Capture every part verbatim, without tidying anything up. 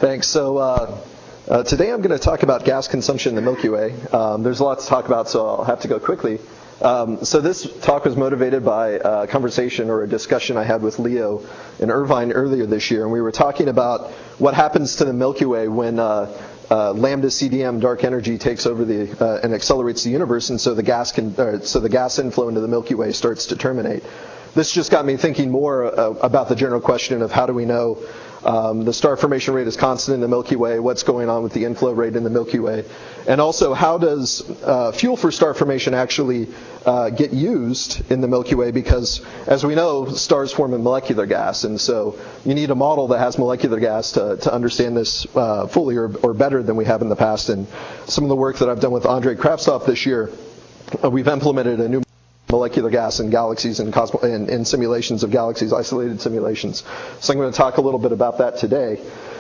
Thanks. So uh, uh, today I'm going to talk about gas consumption in the Milky Way. Um, there's a lot to talk about, so I'll have to go quickly. Um, so this talk was motivated by a conversation or a discussion I had with Leo in Irvine earlier this year, and we were talking about what happens to the Milky Way when uh, uh, lambda C D M dark energy takes over the uh, and accelerates the universe, and so the gas can uh, so the gas inflow into the Milky Way starts to terminate. This just got me thinking more uh, about the general question of how do we know Um, the star formation rate is constant in the Milky Way, what's going on with the inflow rate in the Milky Way, and also how does uh, fuel for star formation actually uh, get used in the Milky Way, because as we know, stars form in molecular gas, and so you need a model that has molecular gas to, to understand this uh, fully or, or better than we have in the past. And some of the work that I've done with Andrei Kravtsov this year, uh, we've implemented a new molecular gas in galaxies and cosmo- in, in simulations of galaxies, isolated simulations. So I'm going to talk a little bit about that today.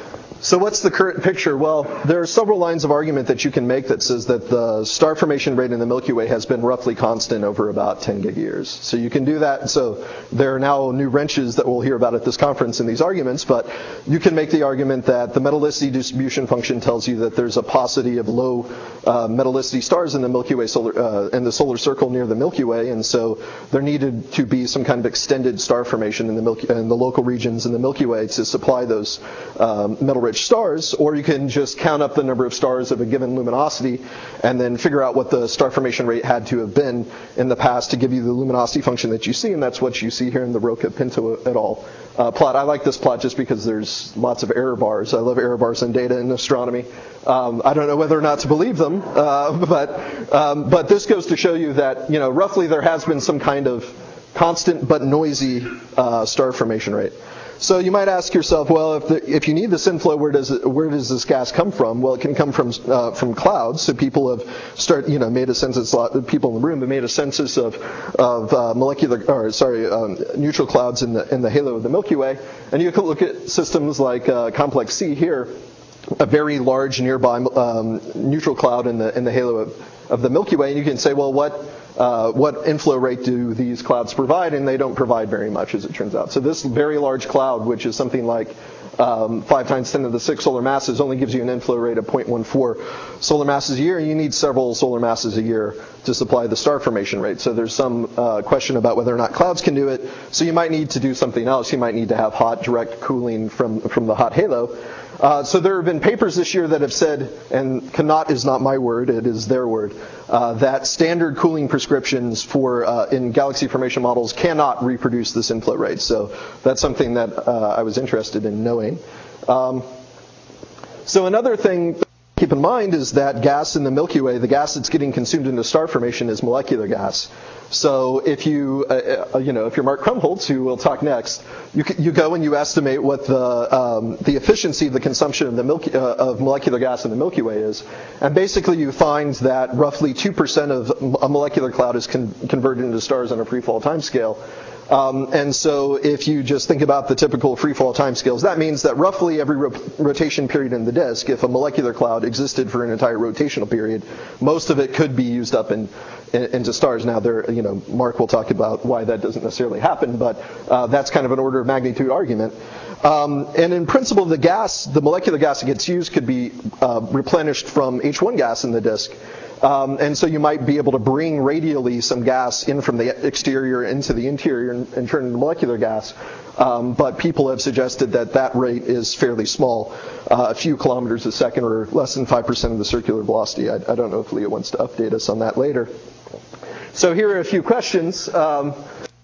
So what's the current picture? Well, there are several lines of argument that you can make that says that the star formation rate in the Milky Way has been roughly constant over about ten gig years. So you can do that. So there are now new wrenches that we'll hear about at this conference in these arguments, but you can make the argument that the metallicity distribution function tells you that there's a paucity of low uh, metallicity stars in the Milky Way solar, uh, in the solar circle near the Milky Way, and so there needed to be some kind of extended star formation in the Milky, in the local regions in the Milky Way to supply those um, metal rich stars. Or you can just count up the number of stars of a given luminosity and then figure out what the star formation rate had to have been in the past to give you the luminosity function that you see, and that's what you see here in the Roca-Pinto et al. Uh, plot. I like this plot just because there's lots of error bars. I love error bars in data and astronomy. Um, I don't know whether or not to believe them, uh, but um, but this goes to show you that, you know, roughly there has been some kind of constant but noisy uh, star formation rate. So you might ask yourself, well, if the, if you need this inflow, where does it, where does this gas come from? Well, it can come from uh, from clouds. So people have start you know made a census. People in the room have made a census of of uh, molecular or sorry um, neutral clouds in the in the halo of the Milky Way, and you can look at systems like uh, Complex C here, a very large nearby um, neutral cloud in the in the halo of, of the Milky Way, and you can say, well, what Uh, what inflow rate do these clouds provide? And they don't provide very much, as it turns out. So this very large cloud, which is something like um, five times ten to the six solar masses, only gives you an inflow rate of zero point one four solar masses a year. And you need several solar masses a year to supply the star formation rate. So there's some uh, question about whether or not clouds can do it. So you might need to do something else. You might need to have hot direct cooling from from the hot halo. Uh, so there have been papers this year that have said, and cannot is not my word, it is their word, uh, that standard cooling prescriptions for uh, in galaxy formation models cannot reproduce this inflow rate. So that's something that uh, I was interested in knowing. Um, so another thing to keep in mind is that gas in the Milky Way, the gas that's getting consumed into star formation, is molecular gas. So if you, uh, you know, if you're Mark Krumholtz, who we'll talk next, you you go and you estimate what the um, the efficiency of the consumption of the Milky uh, of molecular gas in the Milky Way is, and basically you find that roughly two percent of a molecular cloud is con- converted into stars on a free fall timescale. Um, and so if you just think about the typical free fall timescales, that means that roughly every ro- rotation period in the disk, if a molecular cloud existed for an entire rotational period, most of it could be used up in, in, into stars. Now, there, you know, Mark will talk about why that doesn't necessarily happen, but uh, that's kind of an order of magnitude argument. Um, and in principle, the gas, the molecular gas that gets used could be uh, replenished from H one gas in the disk. Um, and so you might be able to bring radially some gas in from the exterior into the interior and, and turn it into molecular gas. Um, but people have suggested that that rate is fairly small, uh, a few kilometers a second or less than five percent of the circular velocity. I, I don't know if Leo wants to update us on that later. So here are a few questions. Um,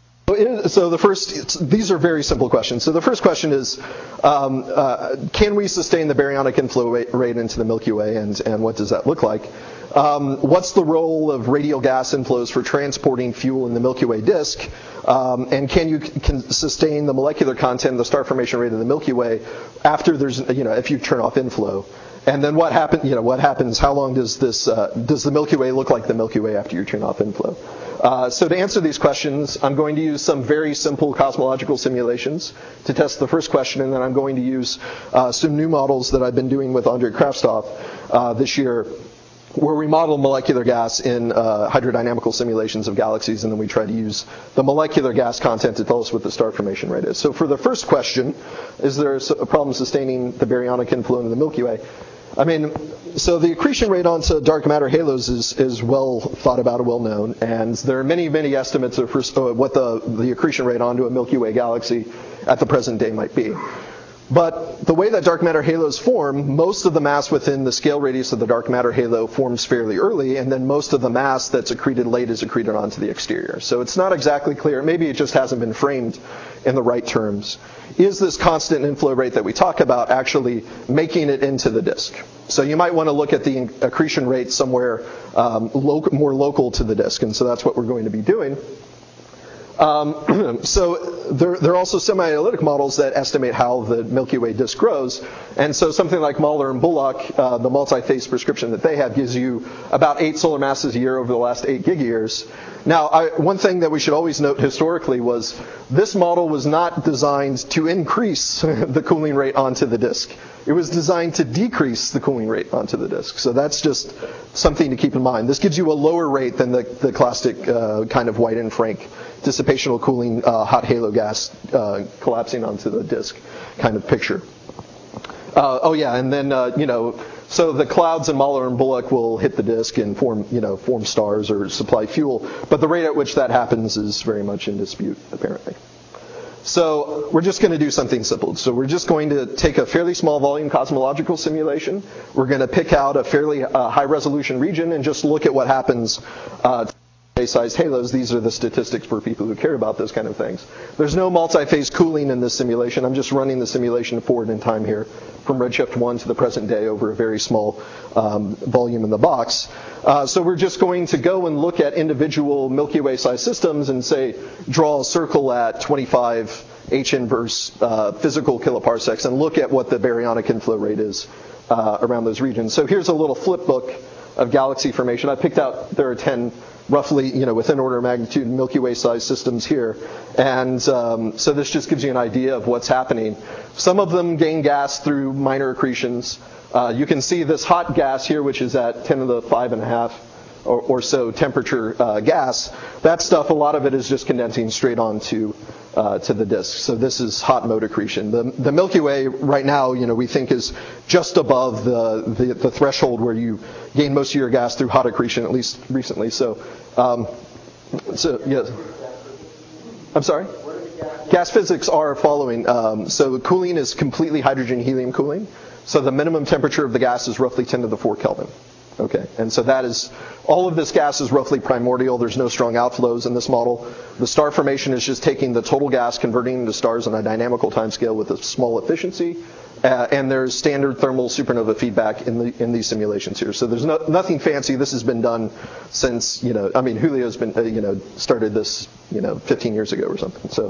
So the first, these are very simple questions. So the first question is, um, uh, can we sustain the baryonic inflow rate into the Milky Way, and, and what does that look like? Um, what's the role of radial gas inflows for transporting fuel in the Milky Way disk? Um, and can you can sustain the molecular content, the star formation rate of the Milky Way after there's, you know, if you turn off inflow? And then what happens, you know, what happens, how long does this, uh, does the Milky Way look like the Milky Way after you turn off inflow? Uh, so to answer these questions, I'm going to use some very simple cosmological simulations to test the first question, and then I'm going to use uh, some new models that I've been doing with Andrei Kravtsov uh, this year where we model molecular gas in uh, hydrodynamical simulations of galaxies, and then we try to use the molecular gas content to tell us what the star formation rate is. So for the first question, is there a problem sustaining the baryonic inflow into the Milky Way? I mean, so the accretion rate onto dark matter halos is, is well thought about and well known, and there are many, many estimates of what the, the accretion rate onto a Milky Way galaxy at the present day might be. But the way that dark matter halos form, most of the mass within the scale radius of the dark matter halo forms fairly early, and then most of the mass that's accreted late is accreted onto the exterior. So it's not exactly clear. Maybe it just hasn't been framed in the right terms. Is this constant inflow rate that we talk about actually making it into the disk? So you might want to look at the accretion rate somewhere um, lo- more local to the disk, and so that's what we're going to be doing. Um, so there, there are also semi-analytic models that estimate how the Milky Way disk grows. And so something like Mahler and Bullock, uh, the multi-phase prescription that they have gives you about eight solar masses a year over the last eight gig years. Now, I, one thing that we should always note historically was this model was not designed to increase the cooling rate onto the disk. It was designed to decrease the cooling rate onto the disk. So that's just something to keep in mind. This gives you a lower rate than the, the classic uh, kind of White and Frank dissipational cooling uh, hot halo gas uh, collapsing onto the disk kind of picture. Uh, oh yeah, and then uh, you know, so the clouds in Mahler and Bullock will hit the disk and form, you know, form stars or supply fuel, but the rate at which that happens is very much in dispute, apparently. So we're just going to do something simple. So we're just going to take a fairly small volume cosmological simulation. We're going to pick out a fairly uh, high resolution region and just look at what happens uh, to sized halos. These are the statistics for people who care about those kind of things. There's no multi-phase cooling in this simulation. I'm just running the simulation forward in time here from Redshift one to the present day over a very small um, volume in the box. Uh, so we're just going to go and look at individual Milky Way sized systems and say, draw a circle at twenty-five H inverse uh, physical kiloparsecs and look at what the baryonic inflow rate is uh, around those regions. So here's a little flip book of galaxy formation. I picked out, there are ten roughly, you know, within order of magnitude Milky Way sized systems here. And um, so this just gives you an idea of what's happening. Some of them gain gas through minor accretions. Uh, you can see this hot gas here, which is at ten to the five and a half or, or so temperature uh, gas. That stuff, a lot of it is just condensing straight onto uh, to the disk. So this is hot mode accretion. The, the Milky Way right now, you know, we think is just above the, the, the threshold where you gain most of your gas through hot accretion, at least recently. So, um, so yes. I'm sorry? Gas physics are following. Um, so the cooling is completely hydrogen-helium cooling. So the minimum temperature of the gas is roughly ten to the four Kelvin. Okay, and so that is, all of this gas is roughly primordial. There's no strong outflows in this model. The star formation is just taking the total gas, converting into stars on a dynamical timescale with a small efficiency. Uh, and there's standard thermal supernova feedback in the in these simulations here. So there's no, nothing fancy. This has been done since, you know, I mean, Julio's been, uh, you know, started this, you know, fifteen years ago or something. So.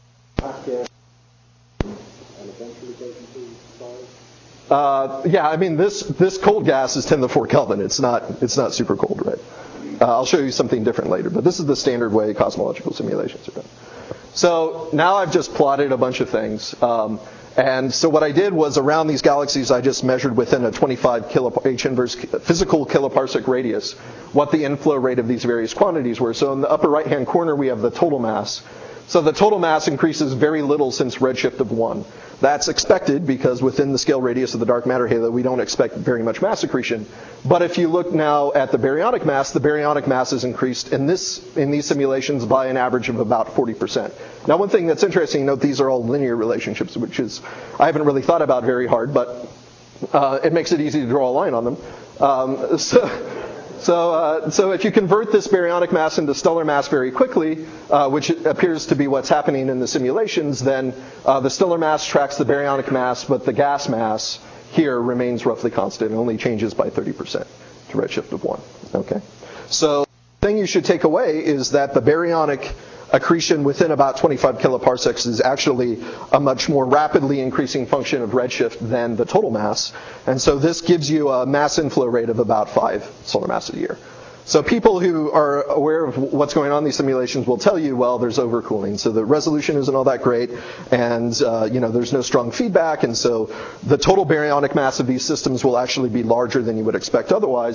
Uh, yeah, I mean, this this cold gas is ten to the four Kelvin. It's not it's not super cold, right? Uh, I'll show you something different later, but this is the standard way cosmological simulations are done. So now I've just plotted a bunch of things. Um, and so what I did was around these galaxies, I just measured within a twenty-five kilo, H inverse physical kiloparsec radius what the inflow rate of these various quantities were. So in the upper right-hand corner, we have the total mass. So the total mass increases very little since redshift of one. That's expected because within the scale radius of the dark matter halo, we don't expect very much mass accretion. But if you look now at the baryonic mass, the baryonic mass is increased in this in these simulations by an average of about forty percent. Now, one thing that's interesting, note these are all linear relationships, which is I haven't really thought about very hard, but uh, it makes it easy to draw a line on them. Um, so. So, uh, so if you convert this baryonic mass into stellar mass very quickly, uh, which appears to be what's happening in the simulations, then uh, the stellar mass tracks the baryonic mass, but the gas mass here remains roughly constant. It only changes by thirty percent to redshift of one. Okay. So the thing you should take away is that the baryonic accretion within about twenty-five kiloparsecs is actually a much more rapidly increasing function of redshift than the total mass. And so this gives you a mass inflow rate of about five solar masses a year. So people who are aware of what's going on in these simulations will tell you, well, there's overcooling. So the resolution isn't all that great, and uh, you know, there's no strong feedback, and so the total baryonic mass of these systems will actually be larger than you would expect otherwise.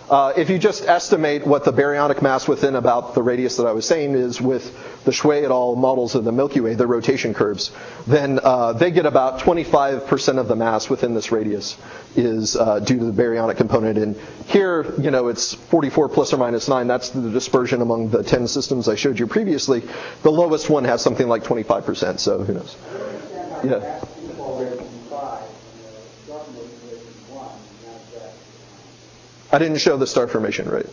Uh, if you just estimate what the baryonic mass within about the radius that I was saying is with the Xue et al. Models of the Milky Way, the rotation curves, then uh, they get about twenty-five percent of the mass within this radius is uh, due to the baryonic component. And here, you know, it's forty-four plus or minus nine. That's the dispersion among the ten systems I showed you previously. The lowest one has something like twenty-five percent, so who knows? Yeah. I didn't show the star formation rate.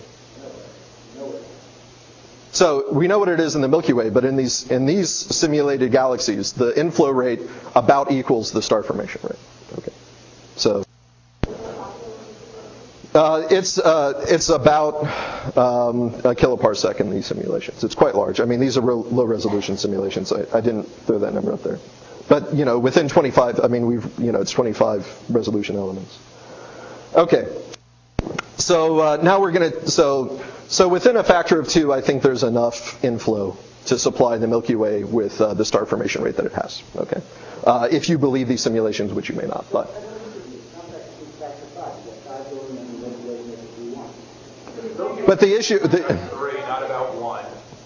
So we know what it is in the Milky Way, but in these in these simulated galaxies, the inflow rate about equals the star formation rate. Okay. So uh, it's uh, it's about um, a kiloparsec in these simulations. It's quite large. I mean, these are real low resolution simulations. I, I didn't throw that number up there, but you know, within twenty-five. I mean, we've you know, it's twenty-five resolution elements. Okay. So uh, now we're going to, so so within a factor of two, I think there's enough inflow to supply the Milky Way with uh, the star formation rate that it has. Okay, uh, if you believe these simulations, which you may not, but. But the issue, the, three, not about one.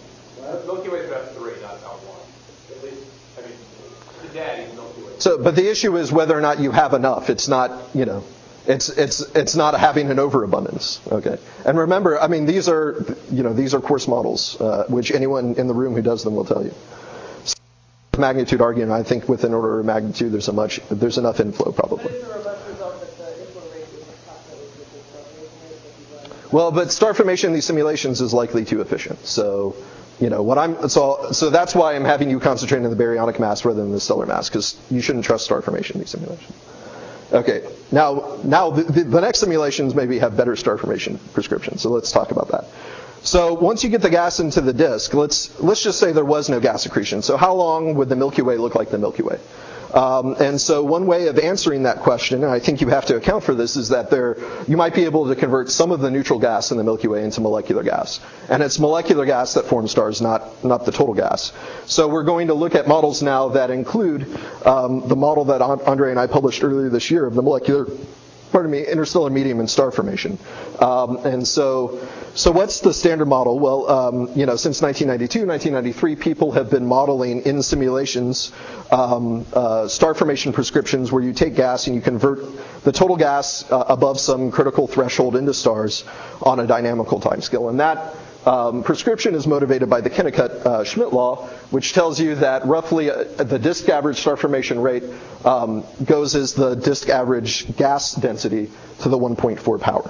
Milky Way is about three, not about one. At least, I mean, today Milky Way. So, but the issue is whether or not you have enough. It's not, you know. It's it's it's not having an overabundance, okay? And remember, I mean, these are you know these are coarse models, uh, which anyone in the room who does them will tell you. So, magnitude argument, I think within order of magnitude, there's a much there's enough inflow probably. But is there a robust result that the inflow rate is approximately with the star formation rate? Well, but star formation in these simulations is likely too efficient. So, you know what I'm so so that's why I'm having you concentrate on the baryonic mass rather than the stellar mass, because you shouldn't trust star formation in these simulations. Okay, now now the, the, the next simulations maybe have better star formation prescriptions, so let's talk about that. So once you get the gas into the disk, let's let's just say there was no gas accretion. So how long would the Milky Way look like the Milky Way? Um, and so one way of answering that question, and I think you have to account for this, is that there you might be able to convert some of the neutral gas in the Milky Way into molecular gas. And it's molecular gas that forms stars, not, not the total gas. So we're going to look at models now that include um, the model that Andre and I published earlier this year of the molecular, pardon me, interstellar medium and star formation. Um, and so, so what's the standard model? Well, um, you know, since nineteen ninety-two, nineteen ninety-three, people have been modeling in simulations um, uh, star formation prescriptions where you take gas and you convert the total gas uh, above some critical threshold into stars on a dynamical timescale. And that Um, prescription is motivated by the Kennicutt-Schmidt uh, law, which tells you that roughly uh, the disk average star formation rate um, goes as the disk average gas density to the one point four power.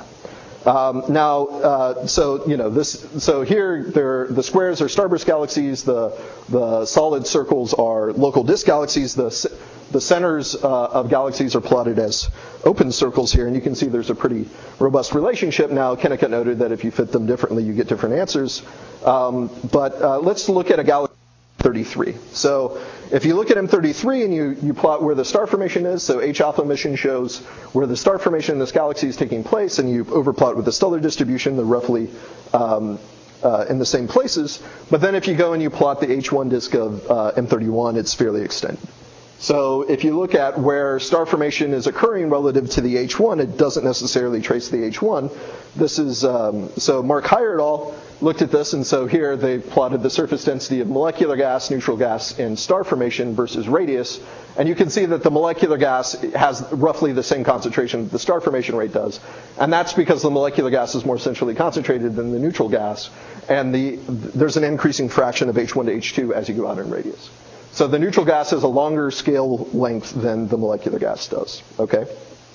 Um, now, uh, so you know this. So here, the squares are starburst galaxies. The the solid circles are local disk galaxies. The the centers uh, of galaxies are plotted as open circles here, and you can see there's a pretty robust relationship. Now, Kennicutt noted that if you fit them differently, you get different answers. Um, but uh, let's look at a galaxy thirty-three. So if you look at M thirty-three and you, you plot where the star formation is, so H alpha mission shows where the star formation in this galaxy is taking place, and you overplot with the stellar distribution, they're roughly um, uh, in the same places. But then if you go and you plot the H one disk of uh, M thirty-one, it's fairly extended. So if you look at where star formation is occurring relative to the H one, it doesn't necessarily trace the H one. This is, um, so Mark Heyer et al. Looked at this, and so here they plotted the surface density of molecular gas, neutral gas, and star formation versus radius. And you can see that the molecular gas has roughly the same concentration that the star formation rate does. And that's because the molecular gas is more centrally concentrated than the neutral gas. And the, there's an increasing fraction of H one to H two as you go out in radius. So the neutral gas has a longer scale length than the molecular gas does, okay?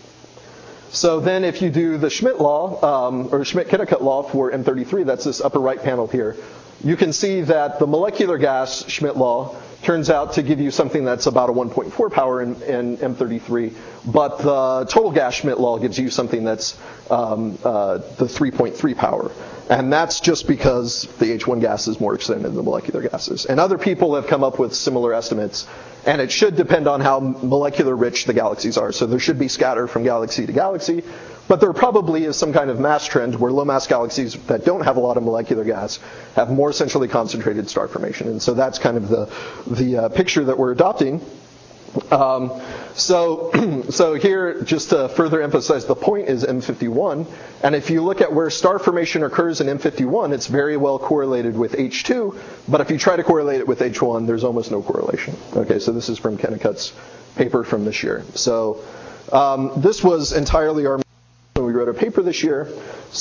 So then if you do the Schmidt law, um, or Schmidt-Kennicutt law for M thirty-three, that's this upper right panel here, you can see that the molecular gas Schmidt law turns out to give you something that's about a one point four power in, in M thirty-three, but the total gas Schmidt law gives you something that's um, uh, the three point three power. And that's just because the H one gas is more extended than the molecular gases. And other people have come up with similar estimates, and it should depend on how molecular rich the galaxies are. So there should be scatter from galaxy to galaxy, but there probably is some kind of mass trend where low mass galaxies that don't have a lot of molecular gas have more centrally concentrated star formation. And so that's kind of the, the uh, picture that we're adopting. Um, so, so here, just to further emphasize the point, is M fifty-one. And if you look at where star formation occurs in M fifty-one, it's very well correlated with H two. But if you try to correlate it with H one, there's almost no correlation. Okay, so this is from Kennicott's paper from this year. So um, this was entirely our when we wrote a paper this year.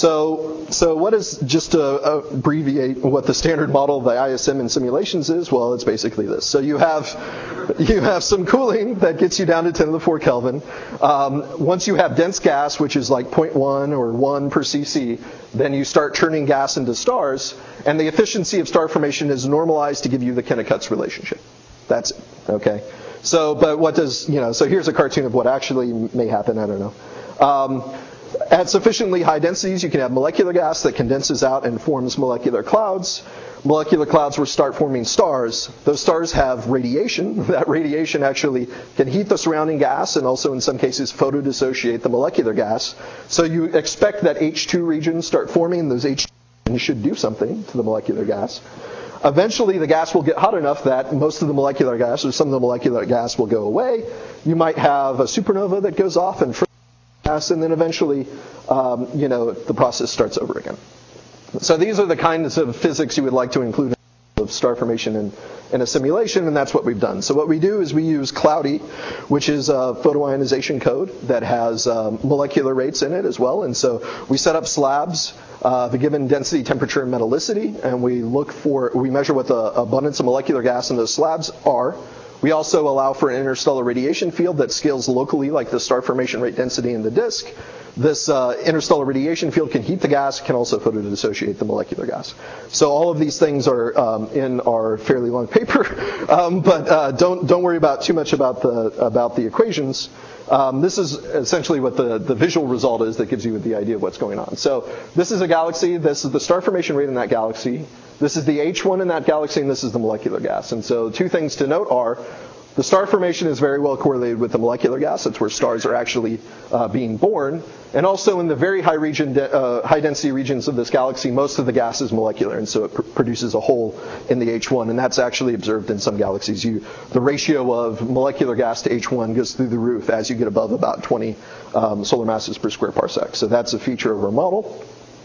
So, so what is, just to abbreviate what the standard model of the I S M in simulations is? Well, it's basically this. So you have, you have some cooling that gets you down to ten to the four Kelvin. Um, once you have dense gas, which is like zero point one or one per cc, then you start turning gas into stars, and the efficiency of star formation is normalized to give you the Kennicott's relationship. That's it, okay? So, but what does, you know, so here's a cartoon of what actually may happen, I don't know. Um, At sufficiently high densities, you can have molecular gas that condenses out and forms molecular clouds. Molecular clouds will start forming stars. Those stars have radiation. That radiation actually can heat the surrounding gas and also in some cases photodissociate the molecular gas. So you expect that H two regions start forming. Those H two regions should do something to the molecular gas. Eventually, the gas will get hot enough that most of the molecular gas or some of the molecular gas will go away. You might have a supernova that goes off and and then eventually, um, you know, the process starts over again. So these are the kinds of physics you would like to include of star formation in, in a simulation, and that's what we've done. So what we do is we use Cloudy, which is a photoionization code that has um, molecular rates in it as well. And so we set up slabs, uh, the given density, temperature, and metallicity, and we look for, we measure what the abundance of molecular gas in those slabs are. We also allow for an interstellar radiation field that scales locally, like the star formation rate density in the disk. This uh, interstellar radiation field can heat the gas, can also photodissociate the molecular gas. So all of these things are um, in our fairly long paper, um, but uh, don't don't worry about too much about the about the equations. Um, this is essentially what the, the visual result is that gives you the idea of what's going on. So this is a galaxy. This is the star formation rate in that galaxy. This is the H one in that galaxy, and this is the molecular gas. And so two things to note are the star formation is very well correlated with the molecular gas. That's where stars are actually uh, being born. And also in the very high region, de- uh, high density regions of this galaxy, most of the gas is molecular, and so it pr- produces a hole in the H one. And that's actually observed in some galaxies. You, the ratio of molecular gas to H one goes through the roof as you get above about twenty um, solar masses per square parsec. So that's a feature of our model.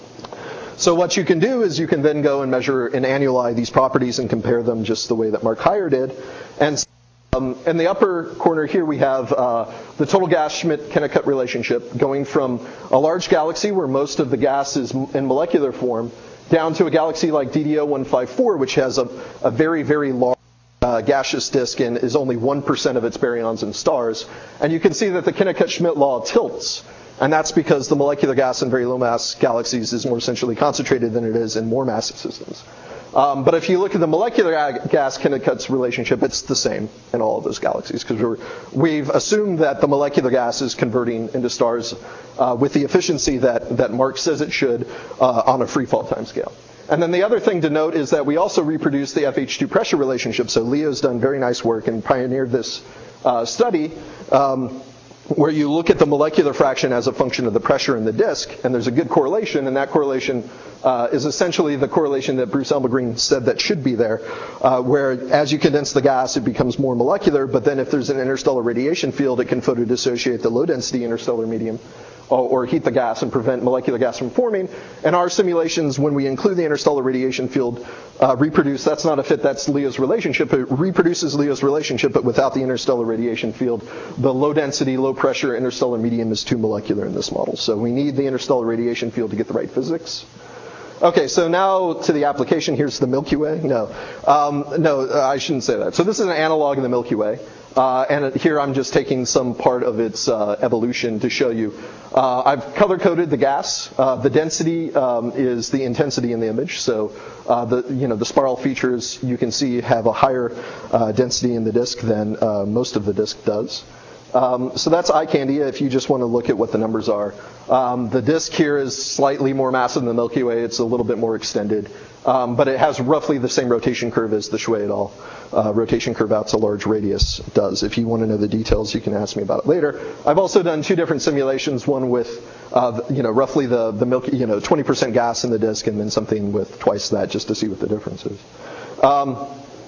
So what you can do is you can then go and measure and annualize these properties and compare them just the way that Mark Heyer did. And um, in the upper corner here we have uh, the total gas-Schmidt-Kennicutt relationship going from a large galaxy where most of the gas is in molecular form down to a galaxy like D D O one fifty-four, which has a, a very, very large uh, gaseous disk and is only one percent of its baryons in stars. And you can see that the Kennicutt-Schmidt law tilts. And that's because the molecular gas in very low mass galaxies is more essentially concentrated than it is in more massive systems. Um, but if you look at the molecular ag- gas Kennicutt's relationship, it's the same in all of those galaxies because we've assumed that the molecular gas is converting into stars uh, with the efficiency that, that Mark says it should uh, on a free fall time scale. And then the other thing to note is that we also reproduce the F H two pressure relationship. So Leo's done very nice work and pioneered this uh, study. Um, where you look at the molecular fraction as a function of the pressure in the disk, and there's a good correlation, and that correlation uh, is essentially the correlation that Bruce Elmgreen said that should be there, uh, where as you condense the gas, it becomes more molecular, but then if there's an interstellar radiation field, it can photodissociate the low-density interstellar medium, or heat the gas and prevent molecular gas from forming. And our simulations, when we include the interstellar radiation field, uh, reproduce, that's not a fit, that's Leo's relationship. It reproduces Leo's relationship, but without the interstellar radiation field. The low density, low pressure interstellar medium is too molecular in this model. So we need the interstellar radiation field to get the right physics. Okay, so now to the application. Here's the Milky Way. No, um, no, I shouldn't say that. So this is an analog of the Milky Way. Uh, and here I'm just taking some part of its uh, evolution to show you. Uh, I've color-coded the gas. Uh, the density um, is the intensity in the image. So uh, the you know the spiral features you can see have a higher uh, density in the disk than uh, most of the disk does. Um, so that's eye candy if you just want to look at what the numbers are. Um, the disk here is slightly more massive than the Milky Way. It's a little bit more extended. Um, but it has roughly the same rotation curve as the Schwey et al. Uh, rotation curve out to large radius does. If you want to know the details, you can ask me about it later. I've also done two different simulations, one with uh, you know, roughly the, the Milky, you know, twenty percent gas in the disk, and then something with twice that, just to see what the difference is. Um,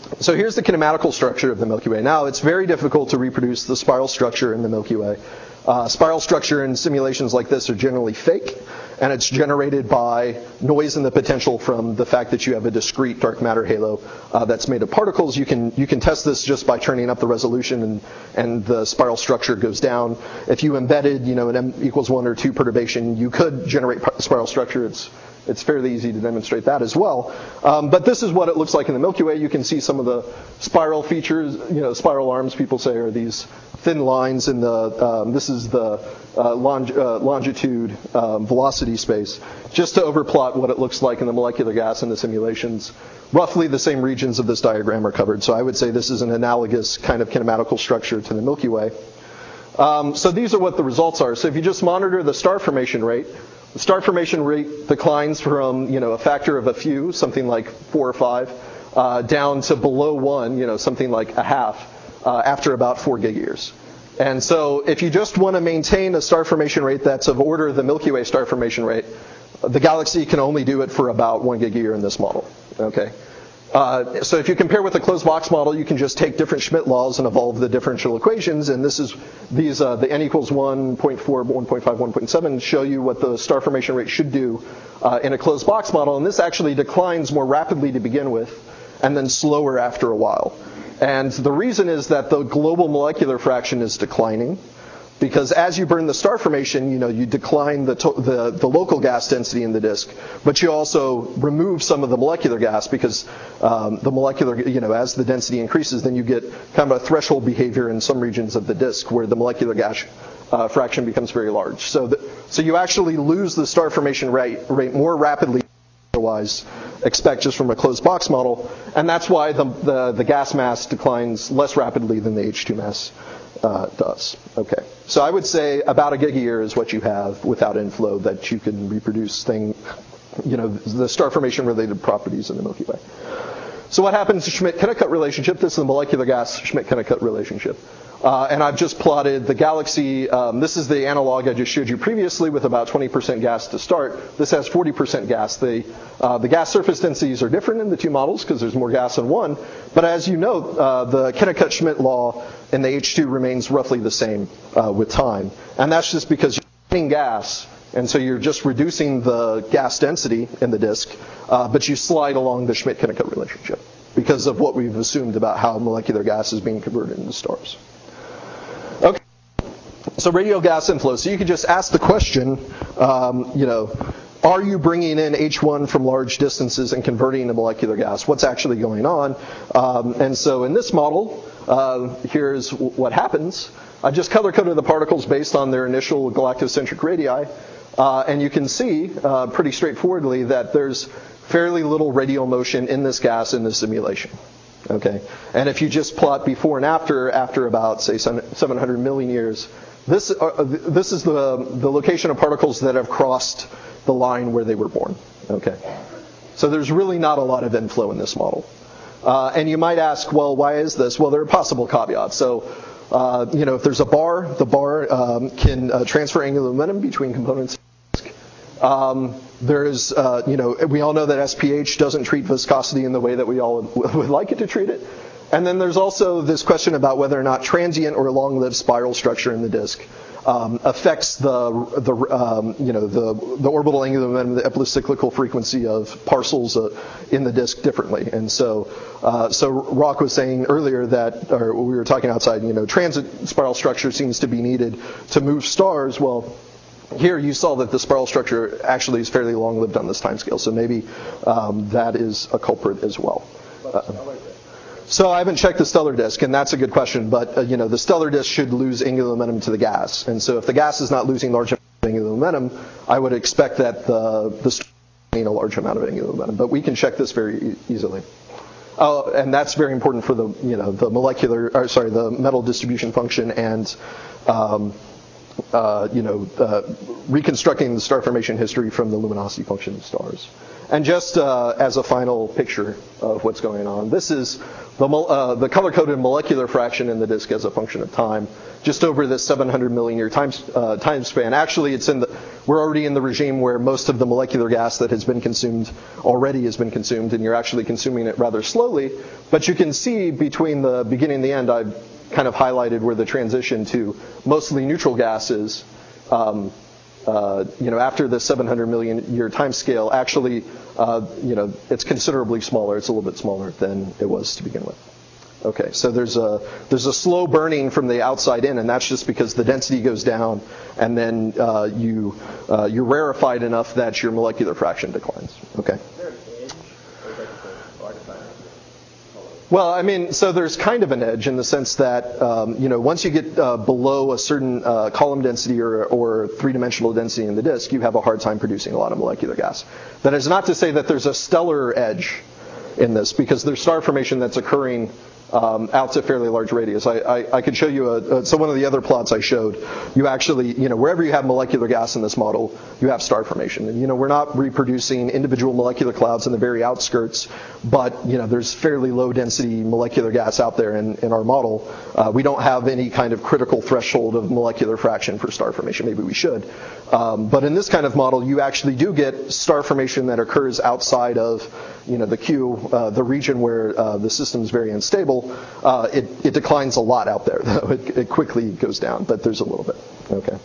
So here's the kinematical structure of the Milky Way. Now, it's very difficult to reproduce the spiral structure in the Milky Way. Uh, spiral structure in simulations like this are generally fake, and it's generated by noise in the potential from the fact that you have a discrete dark matter halo uh, that's made of particles. You can you can test this just by turning up the resolution, and, and the spiral structure goes down. If you embedded, you know, an m equals one or two perturbation, you could generate spiral structure. It's It's fairly easy to demonstrate that as well. Um, but this is what it looks like in the Milky Way. You can see some of the spiral features, you know, spiral arms, people say, are these thin lines in the, um, this is the uh, long, uh, longitude um, velocity space, just to overplot what it looks like in the molecular gas in the simulations. Roughly the same regions of this diagram are covered. So I would say this is an analogous kind of kinematical structure to the Milky Way. Um, so these are what the results are. So if you just monitor the star formation rate, the star formation rate declines from, you know, a factor of a few, something like four or five, uh, down to below one, you know, something like a half, uh, after about four gig years. And so if you just want to maintain a star formation rate that's of order of the Milky Way star formation rate, the galaxy can only do it for about one gig a year in this model. Okay. Uh, so if you compare with the closed box model, you can just take different Schmidt laws and evolve the differential equations. And this is these uh, the n equals one point four, one point five, one point seven show you what the star formation rate should do uh, in a closed box model. And this actually declines more rapidly to begin with, and then slower after a while. And the reason is that the global molecular fraction is declining, because as you burn the star formation, you know, you decline the, to- the the local gas density in the disk, but you also remove some of the molecular gas, because um, the molecular, you know, as the density increases, then you get kind of a threshold behavior in some regions of the disk where the molecular gas uh, fraction becomes very large. So, the, so you actually lose the star formation rate rate more rapidly than otherwise expect just from a closed box model, and that's why the the, the gas mass declines less rapidly than the H two mass Uh, does. Okay. So I would say about a gig a year is what you have without inflow that you can reproduce thing, you know, the star formation related properties in the Milky Way. So what happens to Schmidt-Kennicutt relationship? This is the molecular gas Schmidt-Kennicutt relationship. Uh, and I've just plotted the galaxy. Um, this is the analog I just showed you previously with about twenty percent gas to start. This has forty percent gas. The, uh, the gas surface densities are different in the two models because there's more gas in one. But as you know, uh, the Kennicutt-Schmidt law in the H two remains roughly the same uh, with time. And that's just because you're burning gas, and so you're just reducing the gas density in the disk, uh, but you slide along the Schmidt-Kennicutt relationship because of what we've assumed about how molecular gas is being converted into stars. Okay, so radial gas inflow. So you could just ask the question, um, you know, are you bringing in H one from large distances and converting to molecular gas? What's actually going on? Um, and so in this model, uh, here's w- what happens. I just color-coded the particles based on their initial galactocentric radii. Uh, and you can see uh, pretty straightforwardly that there's fairly little radial motion in this gas in this simulation. Okay, and if you just plot before and after, after about, say, seven hundred million years, this, uh, this is the, the location of particles that have crossed the line where they were born. Okay, so there's really not a lot of inflow in this model. Uh, and you might ask, well, why is this? Well, there are possible caveats. So, uh, you know, if there's a bar, the bar um, can uh, transfer angular momentum between components. Um, there is, uh, you know, we all know that S P H doesn't treat viscosity in the way that we all would, would like it to treat it. And then there's also this question about whether or not transient or long-lived spiral structure in the disk um, affects the, the um, you know, the, the orbital angular momentum, the epicyclical frequency of parcels uh, in the disk differently. And so, uh, so Rock was saying earlier that, or we were talking outside, you know, transit spiral structure seems to be needed to move stars. Well, here you saw that the spiral structure actually is fairly long-lived on this timescale, so maybe um, that is a culprit as well. Uh, so I haven't checked the stellar disk, and that's a good question. But uh, you know, the stellar disk should lose angular momentum to the gas, and so if the gas is not losing large amount of angular momentum, I would expect that the the star will gain a large amount of angular momentum. But we can check this very e- easily. Oh, and that's very important for the you know the molecular, or sorry, the metal distribution function and. Um, uh, you know, uh, reconstructing the star formation history from the luminosity function of stars. And just uh, as a final picture of what's going on, this is the, uh, the color-coded molecular fraction in the disk as a function of time, just over this seven hundred million year time, uh, time span. Actually, it's in the, we're already in the regime where most of the molecular gas that has been consumed already has been consumed, and you're actually consuming it rather slowly. But you can see between the beginning and the end, I've kind of highlighted where the transition to mostly neutral gas is. Um, Uh, you know, after the seven hundred million year time scale, actually, uh, you know, it's considerably smaller. It's a little bit smaller than it was to begin with. Okay, so there's a there's a slow burning from the outside in, and that's just because the density goes down, and then uh, you uh, you're rarefied enough that your molecular fraction declines. Okay. Well, I mean, so there's kind of an edge in the sense that, um, you know, once you get uh, below a certain uh, column density or, or three-dimensional density in the disk, you have a hard time producing a lot of molecular gas. That is not to say that there's a stellar edge in this, because there's star formation that's occurring um, out to fairly large radius. I, I, I could show you, a, a, so one of the other plots I showed, you actually, you know, wherever you have molecular gas in this model, you have star formation. And, you know, we're not reproducing individual molecular clouds in the very outskirts, but, you know, there's fairly low density molecular gas out there in, in our model. Uh, we don't have any kind of critical threshold of molecular fraction for star formation. Maybe we should. Um, but in this kind of model, you actually do get star formation that occurs outside of, you know, the Q, uh, the region where uh, the system is very unstable. Uh, it, it declines a lot out there, though. It, it quickly goes down, but there's a little bit. Okay.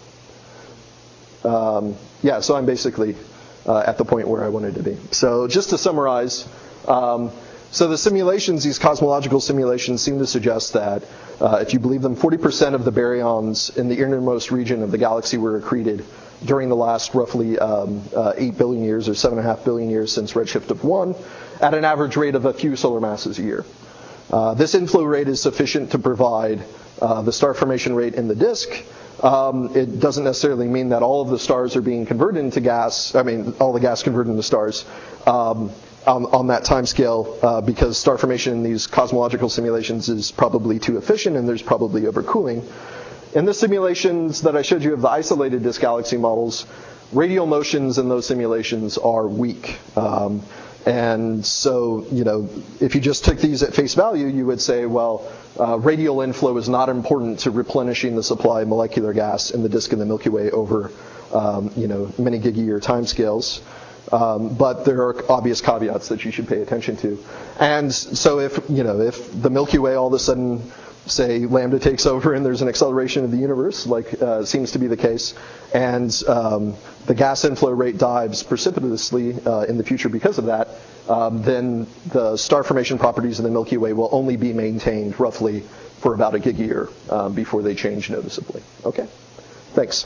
Um, yeah, so I'm basically uh, at the point where I wanted to be. So just to summarize, um, so the simulations, these cosmological simulations, seem to suggest that uh, if you believe them, forty percent of the baryons in the innermost region of the galaxy were accreted during the last roughly um, uh, eight billion years or seven point five billion years since redshift of one, at an average rate of a few solar masses a year. Uh, this inflow rate is sufficient to provide uh, the star formation rate in the disk. Um, it doesn't necessarily mean that all of the stars are being converted into gas, I mean, all the gas converted into stars um, on, on that time scale, uh, because star formation in these cosmological simulations is probably too efficient and there's probably overcooling. In the simulations that I showed you of the isolated disk galaxy models, radial motions in those simulations are weak. Um, and so, you know, if you just took these at face value, you would say, well, uh, radial inflow is not important to replenishing the supply of molecular gas in the disk of the Milky Way over, um, you know, many gigayear timescales. Um, but there are obvious caveats that you should pay attention to. And so if, you know, if the Milky Way all of a sudden, say, lambda takes over and there's an acceleration of the universe, like uh, seems to be the case, and um, the gas inflow rate dives precipitously uh, in the future because of that, um, then the star formation properties of the Milky Way will only be maintained roughly for about a gigayear um, before they change noticeably. Okay? Thanks.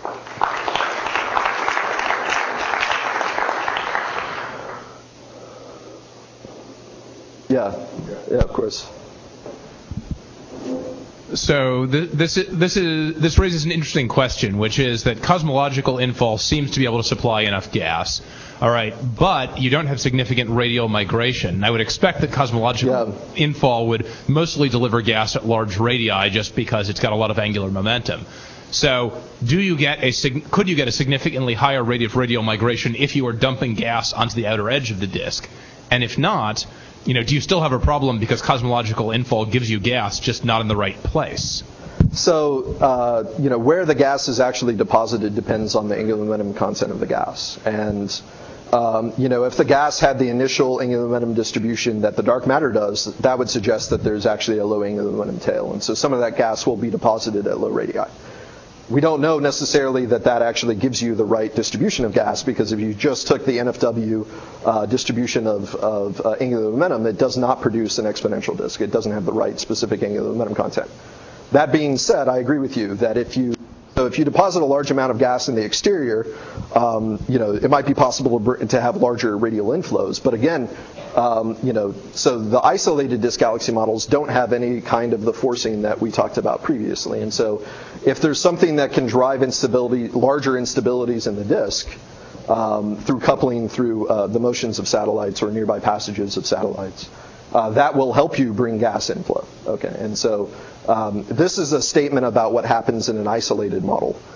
Yeah, yeah, of course. So th- this is, this is this raises an interesting question, which is that cosmological infall seems to be able to supply enough gas. All right, but you don't have significant radial migration. I would expect that cosmological yeah. infall would mostly deliver gas at large radii, just because it's got a lot of angular momentum. So, do you get a sig- could you get a significantly higher rate of radial migration if you are dumping gas onto the outer edge of the disk? And if not, you know, do you still have a problem because cosmological infall gives you gas, just not in the right place? So, uh, you know, where the gas is actually deposited depends on the angular momentum content of the gas. And, um, you know, if the gas had the initial angular momentum distribution that the dark matter does, that would suggest that there's actually a low angular momentum tail. And so some of that gas will be deposited at low radii. We don't know necessarily that that actually gives you the right distribution of gas, because if you just took the N F W uh, distribution of, of uh, angular momentum, it does not produce an exponential disk. It doesn't have the right specific angular momentum content. That being said, I agree with you that if you so if you deposit a large amount of gas in the exterior, um, you know, it might be possible to, br- to have larger radial inflows. But again, um, you know, so the isolated disk galaxy models don't have any kind of the forcing that we talked about previously. And so if there's something that can drive instability, larger instabilities in the disk, um, through coupling through uh, the motions of satellites or nearby passages of satellites, Uh, that will help you bring gas inflow. Okay, and so um, this is a statement about what happens in an isolated model.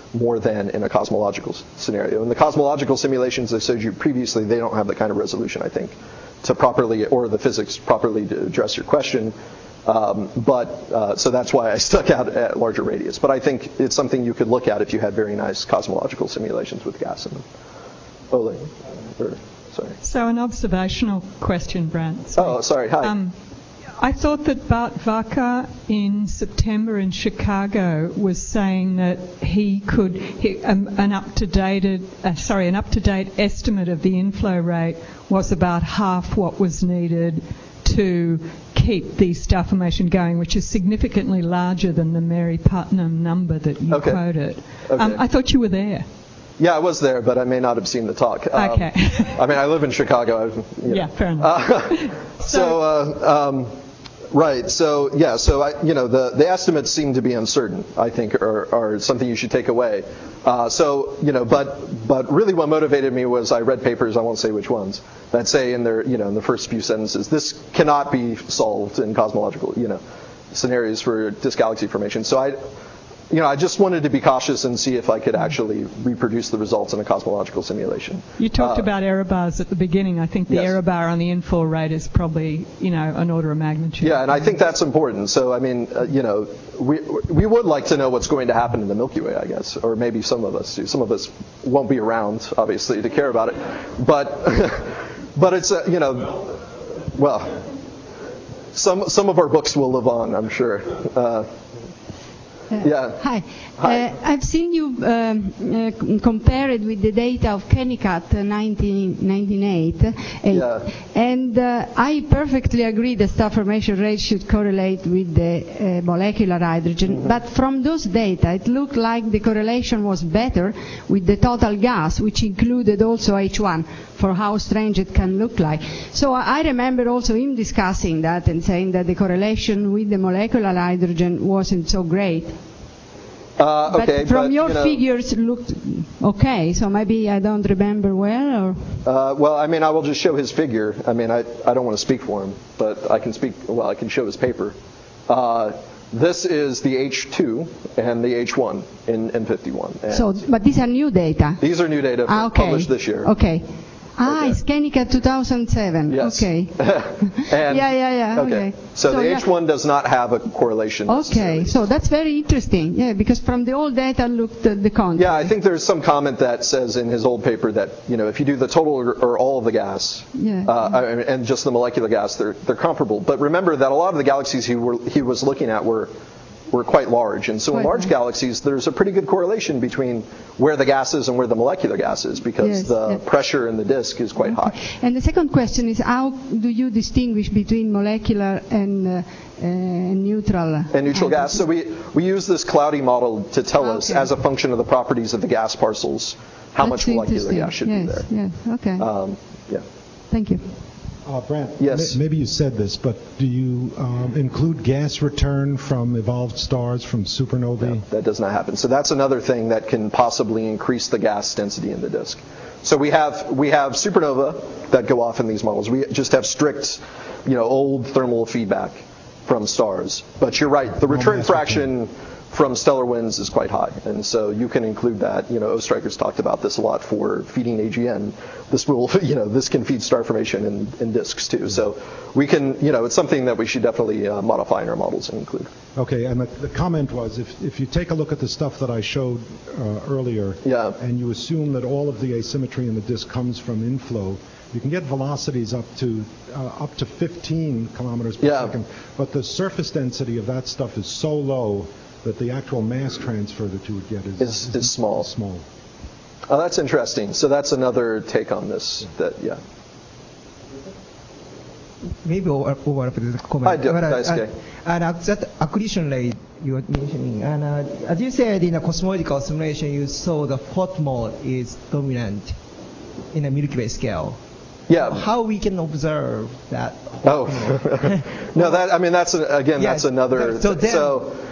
more than in a cosmological s- scenario. In the cosmological simulations I showed you previously, they don't have the kind of resolution, I think, to properly, or the physics properly to address your question. Um, but uh, so that's why I stuck out at larger radius. But I think it's something you could look at if you had very nice cosmological simulations with gas in them. Ole, or, sorry. So an observational question, Brant. Oh, sorry. Hi. Um, I thought that Bart Vaca in September in Chicago was saying that he could he, um, an up-to-date uh, sorry an up-to-date estimate of the inflow rate was about half what was needed to keep the star formation going, which is significantly larger than the Mary Putnam number that you Okay. quoted. Okay. Um, I thought you were there. Yeah, I was there, but I may not have seen the talk. Um, Okay. I mean, I live in Chicago. I, you know. Yeah, fair enough. Uh, so, uh, um, right. So, yeah. So, I, you know, the, the estimates seem to be uncertain, I think, or, or something you should take away. Uh, so, you know, but but really, what motivated me was I read papers. I won't say which ones that say in their, you know, in the first few sentences, this cannot be solved in cosmological, you know, scenarios for disk galaxy formation. So I. You know, I just wanted to be cautious and see if I could actually reproduce the results in a cosmological simulation. You talked Uh, about error bars at the beginning. I think the Yes. error bar on the inflow rate is probably, you know, an order of magnitude. Yeah, and I think that's important. So, I mean, uh, you know, we we would like to know what's going to happen in the Milky Way, I guess, or maybe some of us do. Some of us won't be around, obviously, to care about it. But, but it's, uh, you know, well, some some of our books will live on, I'm sure. Uh, Yeah. Hi. Hi. Uh, I've seen you um, uh, c- compare it with the data of Kennicutt uh, nineteen ninety-eight. uh, Yeah. And uh, I perfectly agree the star formation rate should correlate with the uh, molecular hydrogen. Mm-hmm. But from those data, it looked like the correlation was better with the total gas, which included also H one, for how strange it can look like. So I I remember also him discussing that and saying that the correlation with the molecular hydrogen wasn't so great. Uh, okay, but from but, your you know, figures looked okay, so maybe I don't remember well, or Uh, well, I mean, I will just show his figure. I mean, I, I don't want to speak for him, but I can speak, well, I can show his paper. Uh, this is the H two and the H one in N fifty-one. And so. But these are new data. these are new data Ah, okay. published this year. Okay. Ah, Okay. it's Kennicutt two thousand seven. Yes. Okay. And- Yeah, yeah, yeah, okay. So, So, the yeah. H one does not have a correlation. Okay, necessarily. so that's very interesting. Yeah, because from the old data looked uh, the contrary. Yeah, I think there's some comment that says in his old paper that, you know, if you do the total or, or all of the gas, Yeah. uh, I- and just the molecular gas, they're they're comparable. But remember that a lot of the galaxies he were he was looking at were were quite large, and so in Quite large large. galaxies, there's a pretty good correlation between where the gas is and where the molecular gas is, because Yes, the yeah. pressure in the disk is quite high. And the second question is, how do you distinguish between molecular and uh, uh, neutral? And neutral gas. So we, we use this cloudy model to tell us, Okay. as a function of the properties of the gas parcels, how That's much molecular interesting. gas should yes, be there. Yes, okay. Um, yeah. Thank you. Uh, Brant, Yes. ma- maybe you said this, but do you um, include gas return from evolved stars, from supernovae? That does not happen. So that's another thing that can possibly increase the gas density in the disk. So we have we have supernova that go off in these models. We just have strict, you know, old thermal feedback from stars. But you're right, the No return mass fraction from stellar winds is quite high, and so you can include that. You know, Oestreicher's talked about this a lot for feeding A G N. This will, you know, this can feed star formation in, in disks too. So we can, you know, it's something that we should definitely uh, modify in our models and include. Okay, and the, the comment was, if, if you take a look at the stuff that I showed uh, earlier, Yeah. and you assume that all of the asymmetry in the disk comes from inflow, you can get velocities up to uh, up to fifteen kilometers per Yeah. second, but the surface density of that stuff is so low that the actual mass transfer that you would get is, Is- is small. Small. Oh, that's interesting. So that's another take on this. That yeah. Maybe over, overlap the comment. Hi, Do- But, uh, Daisuke. uh, and uh, that accretion rate you were mentioning, and uh, as you said in a cosmological simulation, you saw the hot mode is dominant in a Milky Way scale. Yeah. How we can observe that? Oh, no, that I mean that's a, again Yeah, that's another. so then- so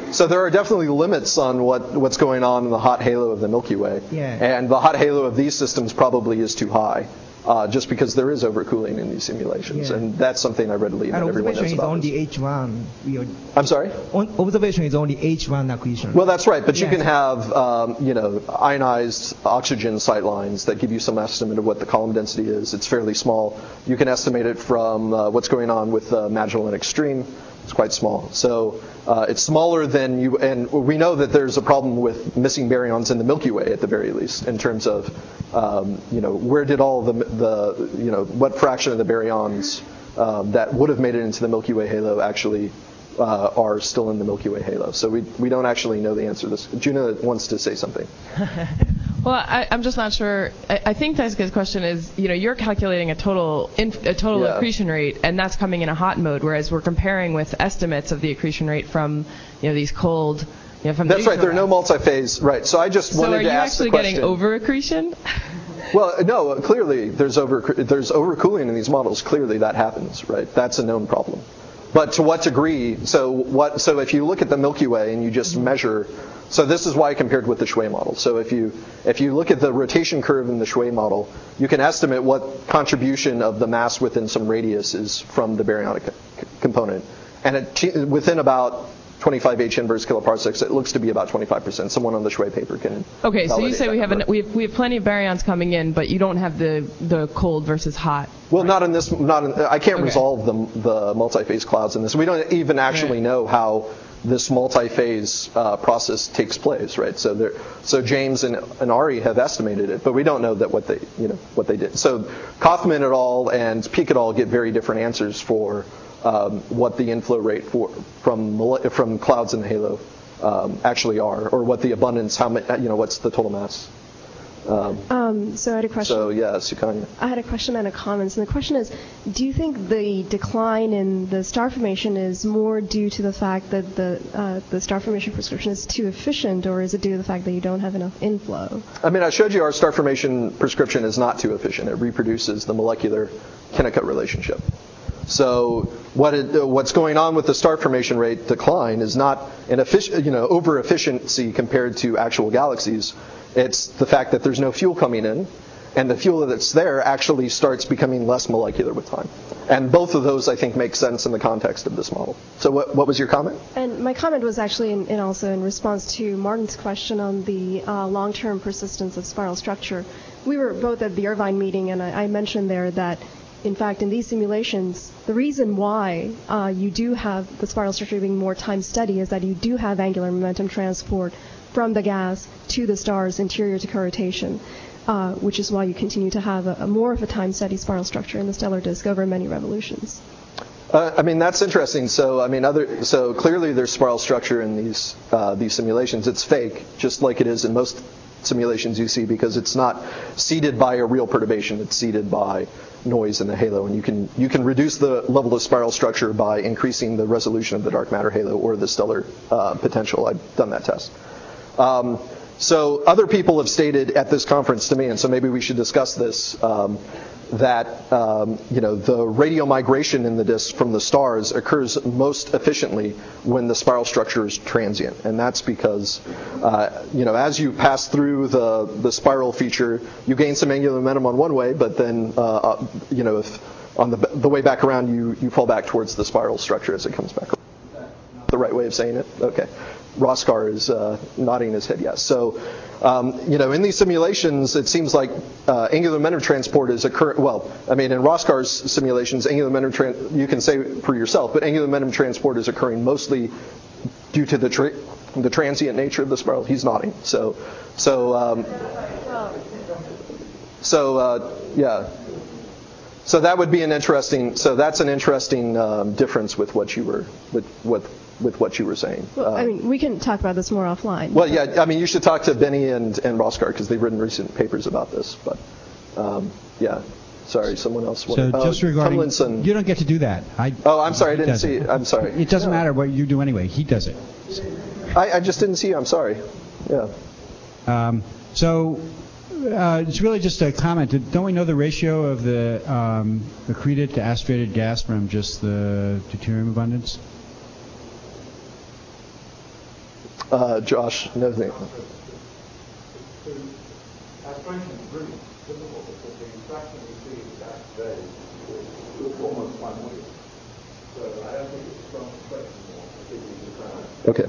so there are definitely limits on what, what's going on in the hot halo of the Milky Way. Yeah. And the hot halo of these systems probably is too high, uh, just because there is overcooling in these simulations. Yeah. And that's something I readily admit And everyone knows observation is about. only this. H one. We are, I'm sorry? on, observation is only H one accretion. Well, that's right, but you Yes. can have, um, you know, ionized oxygen sight lines that give you some estimate of what the column density is. It's fairly small. You can estimate it from uh, what's going on with uh, Magellanic Stream. It's quite small. So uh, it's smaller than you, and we know that there's a problem with missing baryons in the Milky Way at the very least, in terms of, um, you know, where did all the, the, you know, what fraction of the baryons um, that would have made it into the Milky Way halo actually uh, are still in the Milky Way halo. So we we don't actually know the answer to this. Juna wants to say something. Well, I, I'm just not sure. I, I think Daisuke's question is, you know, you're calculating a total inf, a total Yeah. accretion rate, and that's coming in a hot mode, whereas we're comparing with estimates of the accretion rate from, you know, these cold, you know, from That's the right. There are no neutral multi-phase. Right. So I just So wanted are to you ask the actually question. getting over accretion? Well, no. Clearly, there's over there's overcooling in these models. Clearly, that happens. Right. That's a known problem. But to what degree? So what? So if you look at the Milky Way and you just measure. So this is why I compared with the Shui model. So if you if you look at the rotation curve in the Shui model, you can estimate what contribution of the mass within some radius is from the baryonic c- component, and it, within about twenty-five H inverse kiloparsecs, it looks to be about twenty-five percent. Someone on the Shui paper can. Okay, so you validate say that we have, number. an, we have we have plenty of baryons coming in, but you don't have the the cold versus hot. Well, not in this. Not in, I can't Okay. resolve the the multi-phase clouds in this. We don't even actually Right. know how this multi-phase uh, process takes place, right? So there, so James and, and Ari have estimated it, but we don't know that what they, you know, what they did. So Kaufman et al. And Peak et al. Get very different answers for um, what the inflow rate for from mole- from clouds in the halo um, actually are, or what the abundance, how many, you know, what's the total mass. Um, Um, so I had a question. so yeah, Sukanya. I had a question and a comment. And the question is, do you think the decline in the star formation is more due to the fact that the uh, the star formation prescription is too efficient, or is it due to the fact that you don't have enough inflow? I mean, I showed you our star formation prescription is not too efficient. It reproduces the molecular Kennicutt relationship. So what it, what's going on with the star formation rate decline is not an efficient, you know, over efficiency compared to actual galaxies. It's the fact that there's no fuel coming in, and the fuel that's there actually starts becoming less molecular with time. And both of those, I think, make sense in the context of this model. So what, what was your comment? And my comment was actually in, in also in response to Martin's question on the uh, long-term persistence of spiral structure. We were both at the Irvine meeting, and I, I mentioned there that, in fact, in these simulations, the reason why uh, you do have the spiral structure being more time steady is that you do have angular momentum transport from the gas to the star's interior to co-rotation, uh, which is why you continue to have a, a more of a time-steady spiral structure in the stellar disk over many revolutions. Uh, I mean, that's interesting. So, I mean, other so clearly there's spiral structure in these uh, these simulations. It's fake, just like it is in most simulations you see, because it's not seeded by a real perturbation. It's seeded by noise in the halo, and you can you can reduce the level of spiral structure by increasing the resolution of the dark matter halo or the stellar uh, potential. I've done that test. Um, so other people have stated at this conference to me, and so maybe we should discuss this, um, that um, you know the radial migration in the disk from the stars occurs most efficiently when the spiral structure is transient, and that's because uh, you know as you pass through the the spiral feature, you gain some angular momentum on one way, but then uh, you know if on the the way back around you you fall back towards the spiral structure as it comes back around. The right way of saying it? Okay. Roskar is uh, nodding his head yes. So, um, you know, in these simulations, it seems like uh, angular momentum transport is occurring. Well, I mean, in Roskar's simulations, angular momentum tra- you can say for yourself, but angular momentum transport is occurring mostly due to the tra- the transient nature of the spiral. He's nodding. So, so, um, so uh, yeah. So that would be an interesting. So that's an interesting um, difference with what you were with what. with what you were saying. Well, uh, I mean, we can talk about this more offline. Well, yeah, I mean, you should talk to Benny and, and Roskar because they've written recent papers about this. But, um, yeah, sorry, someone else. So wanted, just oh, regarding, Tomlinson. you don't get to do that. I, oh, I'm sorry, I didn't does see it. it. I'm sorry. It doesn't No. matter what you do anyway. He does it. I, I just didn't see you. I'm sorry. Yeah. Um, so uh, it's really just a comment. Don't we know the ratio of the um, accreted to aspirated gas from just the deuterium abundance? uh, Josh knows me. Aspiration is really difficult because the fraction we see in gas today is almost primordial. So I don't think it's a strong question more. I think it's a Okay.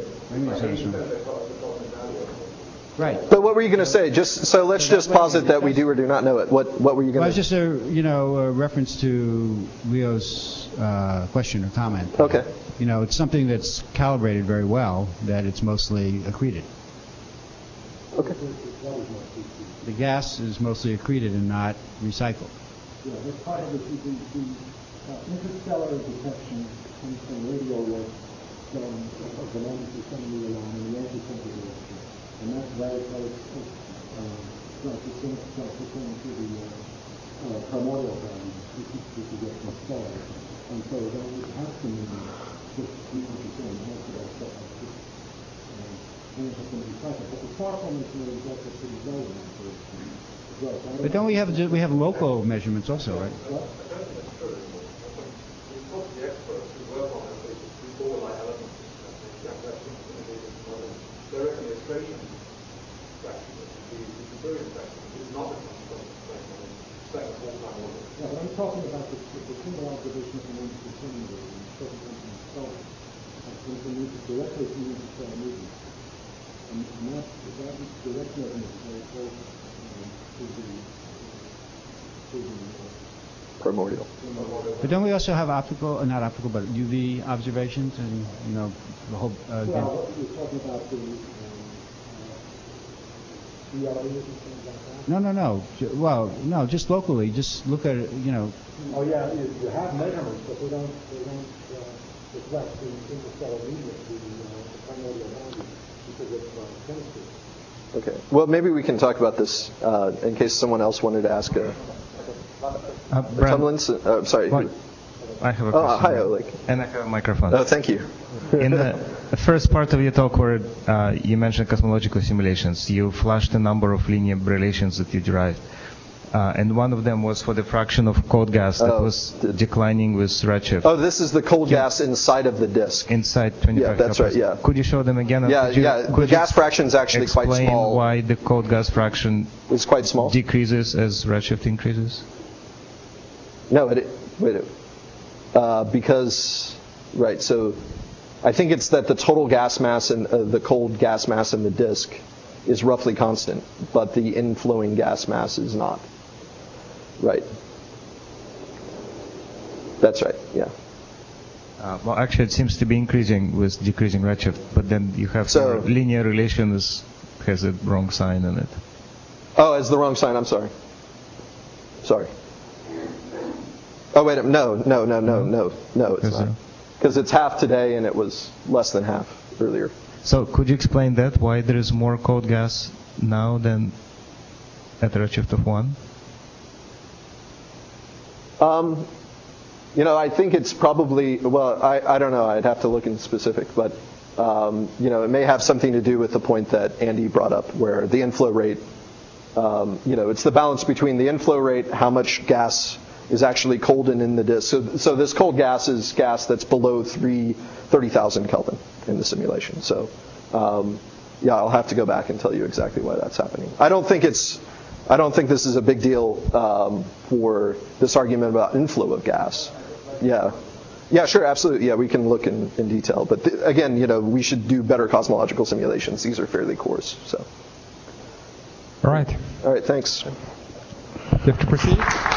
Right. But what were you going to say? Just so let's just posit that we do or do not know it. What what were you going Well, to? it's just a you know a reference to Leo's uh, question or comment. Okay. You know, it's something that's calibrated very well. That it's mostly accreted. Okay. The gas is mostly accreted and not recycled. Yeah, that's part of the, the, the uh, interstellar detection comes from radio waves from of the ninety centimeter line and the eighty centimeter direction. And that's very close to, uh, like the same, like the same to the uh, uh, primordial value, which is, which is what's installed. And so that would have to mean just what you're saying, most of that stuff has to and it has to be recycled. But the far from it is also pretty low in that direction as well. So But don't we have we have local measurements also, right? I don't think that's true anymore. We talk to the experts who work on it, we call like elements, gas fraction, they reckon the accretion fraction, the conversion fraction, is not the consequence of the second full-time order. Yeah, but I'm talking about the, the single observation from one to ten years and certain something installed. And to meet directly from the interstellar movement. And, and that, that direct measurement is very close um, to the, to the uh, Primordial. But don't we also have optical, uh, not optical, but U V observations and you know the whole. Uh, well, you're talking about the um, uh, D L Es and things like that? no, no, no. Ju- Well, no, just locally. Just look at it. You know. Oh yeah, you, you have measurements, but they don't they don't uh, reflect the interstellar media, the, uh, the primordial value, because of uh, chemistry. Okay. Well, maybe we can talk about this uh, in case someone else wanted to ask a. Uh, Brad, Tumlins? Uh, sorry. what? I have a Oh, question. hi, Oleg. And I have a microphone. Oh, thank you. In the first part of your talk where uh, you mentioned cosmological simulations, you flashed a number of linear relations that you derived. Uh, and one of them was for the fraction of cold gas that Oh, was the- declining with redshift. Oh, this is the cold gas inside of the disk. Inside twenty-five Yeah, that's right, Kelvin. yeah. Could you show them again? And Yeah, could you, yeah, Could the you gas fraction is actually quite explain small. why the cold gas fraction It's quite small. decreases as redshift increases? No, it, wait. Uh, because, right, so I think it's that the total gas mass and uh, the cold gas mass in the disk is roughly constant, but the inflowing gas mass is not. Right. That's right, yeah. Uh, well, actually, it seems to be increasing with decreasing redshift, but then you have So- your linear relation is, has a wrong sign in it. Oh, it's the wrong sign, I'm sorry. Sorry. Oh, wait, no, no, no, no, no, no, it's Because, not. uh, Because it's half today and it was less than half earlier. So could you explain that, why there is more cold gas now than at a redshift of one? Um, you know, I think it's probably, well, I, I don't know, I'd have to look in specific, but, um, you know, it may have something to do with the point that Andy brought up, where the inflow rate, um, you know, it's the balance between the inflow rate, how much gas is actually cold and in the disk. So, so this cold gas is gas that's below three, thirty thousand Kelvin in the simulation. So, um, yeah, I'll have to go back and tell you exactly why that's happening. I don't think it's, I don't think this is a big deal um, for this argument about inflow of gas. Yeah. Yeah, sure, absolutely. Yeah, we can look in, in detail. But th- again, you know, we should do better cosmological simulations. These are fairly coarse. So. All right. All right, thanks. You have to proceed.